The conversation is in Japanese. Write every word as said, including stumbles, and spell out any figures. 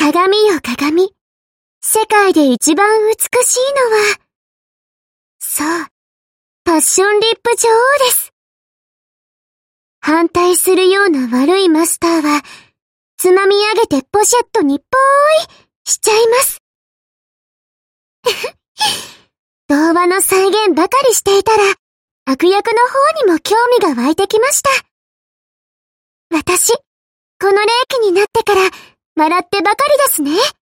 鏡よ鏡。世界で一番美しいのは、そう、パッションリップ女王です。反対するような悪いマスターは、つまみ上げてポシェットにぽーいしちゃいます。童話の再現ばかりしていたら、悪役の方にも興味が湧いてきました。私、この霊気になってから、笑ってばかりですね。